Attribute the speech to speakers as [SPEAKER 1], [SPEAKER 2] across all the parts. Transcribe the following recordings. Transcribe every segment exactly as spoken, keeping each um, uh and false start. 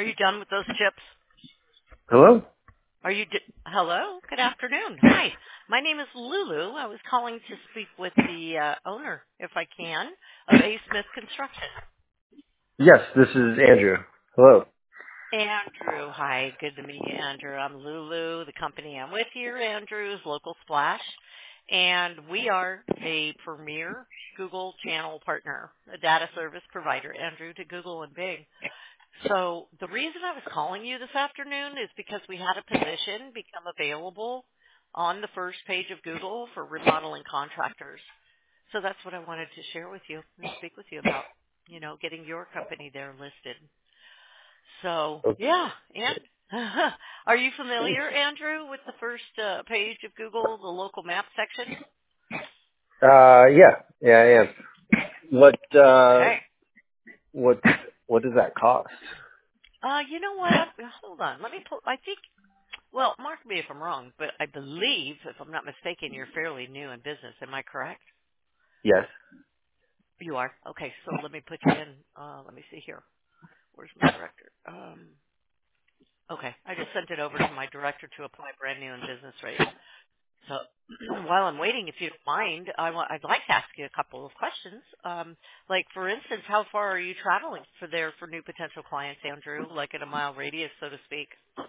[SPEAKER 1] you done with those chips?
[SPEAKER 2] Hello?
[SPEAKER 1] Are you? D- Hello. Good afternoon. Hi. My name is Lulu. I was calling to speak with the uh, owner, if I can, of A. Smith Construction.
[SPEAKER 2] Yes, this is Andrew. Hello.
[SPEAKER 1] Andrew. Hi. Good to meet you, Andrew. I'm Lulu. The company I'm with here, Andrew's Local Splash, and we are a premier Google channel partner, a data service provider, Andrew, to Google and Bing. So the reason I was calling you this afternoon is because we had a position become available on the first page of Google for remodeling contractors. So that's what I wanted to share with you and speak with you about, you know, getting your company there listed. So, yeah, and are you familiar, Andrew, with the first uh, page of Google, the local map section?
[SPEAKER 2] Uh, yeah, yeah, I am. What, uh,
[SPEAKER 1] Okay.
[SPEAKER 2] what, what does that cost?
[SPEAKER 1] Uh, you know what? Hold on. Let me pull. I think. Well, mark me if I'm wrong, but I believe, if I'm not mistaken, you're fairly new in business. Am I correct?
[SPEAKER 2] Yes.
[SPEAKER 1] You are. Okay, so let me put you in. Uh, let me see here. Where's my director? Um, okay, I just sent it over to my director to apply brand new in business rate. So while I'm waiting, if you don't mind, I want, I'd like to ask you a couple of questions. Um, like, for instance, how far are you traveling for there for new potential clients, Andrew? Like in a mile radius, so to speak.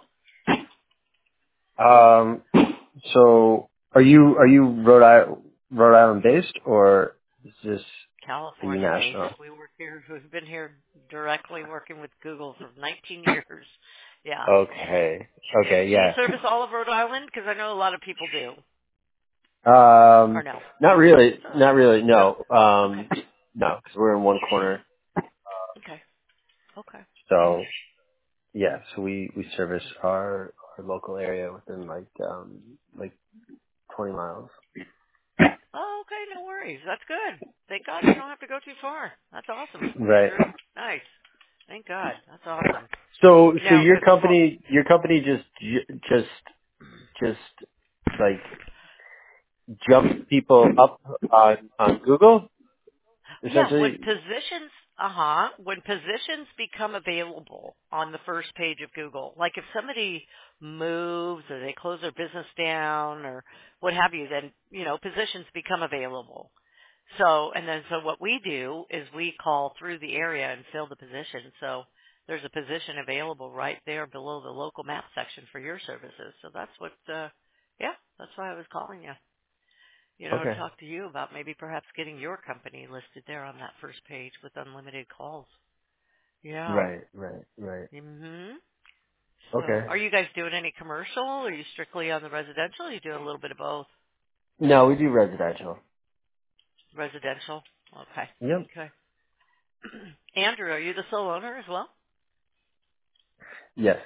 [SPEAKER 2] Um, so are you, are you Rhode Island, Rhode Island based or is this, are you
[SPEAKER 1] California based.
[SPEAKER 2] national?
[SPEAKER 1] We work here. We've been here directly working with Google for nineteen years. Yeah.
[SPEAKER 2] Okay. Okay,
[SPEAKER 1] Do you
[SPEAKER 2] yeah.
[SPEAKER 1] service all of Rhode Island? Because I know a lot of people do. Or
[SPEAKER 2] Um,
[SPEAKER 1] no?
[SPEAKER 2] not really, not really,
[SPEAKER 1] No.
[SPEAKER 2] no.
[SPEAKER 1] Okay.
[SPEAKER 2] Um, no, because we're in one corner.
[SPEAKER 1] Okay. Okay.
[SPEAKER 2] So, yeah, so we, we service our, our local area within like, um, like twenty miles.
[SPEAKER 1] Oh, okay. No worries. That's good. Thank God you don't have to go too far. That's awesome,
[SPEAKER 2] Right.
[SPEAKER 1] Andrew. Nice. Thank God. That's awesome.
[SPEAKER 2] So, so
[SPEAKER 1] Now,
[SPEAKER 2] your
[SPEAKER 1] because
[SPEAKER 2] company, your company just, ju- just, just like jump people up on on Google,
[SPEAKER 1] yeah, when
[SPEAKER 2] essentially.
[SPEAKER 1] positions, uh-huh, when positions become available on the first page of Google, like if somebody moves or they close their business down or what have you, then, you know, positions become available. So, and then so what we do is we call through the area and fill the position. So there's a position available right there below the local map section for your services. So that's what, uh, yeah, that's why I was calling you. You know, to
[SPEAKER 2] Okay.
[SPEAKER 1] talk to you about maybe perhaps getting your company listed there on that first page with unlimited calls. Yeah.
[SPEAKER 2] Right. Right. Right.
[SPEAKER 1] Mhm. So,
[SPEAKER 2] Okay.
[SPEAKER 1] are you guys doing any commercial? Or are you strictly on the residential? Or are you doing a little bit of both?
[SPEAKER 2] No, we do residential.
[SPEAKER 1] Residential. Okay.
[SPEAKER 2] Yep.
[SPEAKER 1] Okay. Andrew, are you the sole owner as well?
[SPEAKER 2] Yes.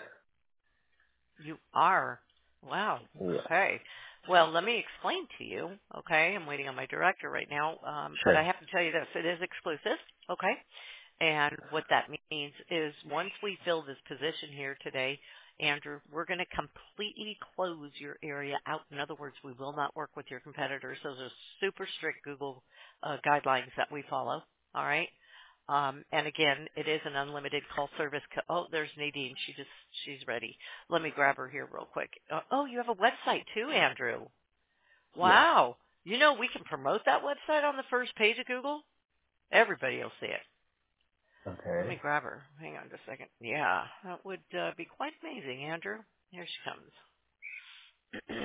[SPEAKER 1] You are. Wow.
[SPEAKER 2] Yeah.
[SPEAKER 1] Okay. Well, let me explain to you. Okay, I'm waiting on my director right now, um, but I
[SPEAKER 2] Sure.
[SPEAKER 1] have to tell you this: it is exclusive. Okay. And what that means is once we fill this position here today, Andrew, we're going to completely close your area out. In other words, we will not work with your competitors. Those are super strict Google uh, guidelines that we follow. All right. Um, and again, it is an unlimited call service. Co- oh, there's Nadine. She just she's ready. Let me grab her here real quick. Uh, oh, you have a website too, Andrew.
[SPEAKER 2] Yes.
[SPEAKER 1] Wow. You know we can promote that website on the first page of Google. Everybody will see it. Let me
[SPEAKER 2] Okay.
[SPEAKER 1] grab her. Hang on just a second. Yeah, that would uh, be quite amazing, Andrew. Here she comes.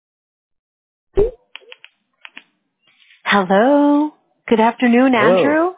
[SPEAKER 1] Hello. Good afternoon,
[SPEAKER 2] Hello.
[SPEAKER 1] Andrew.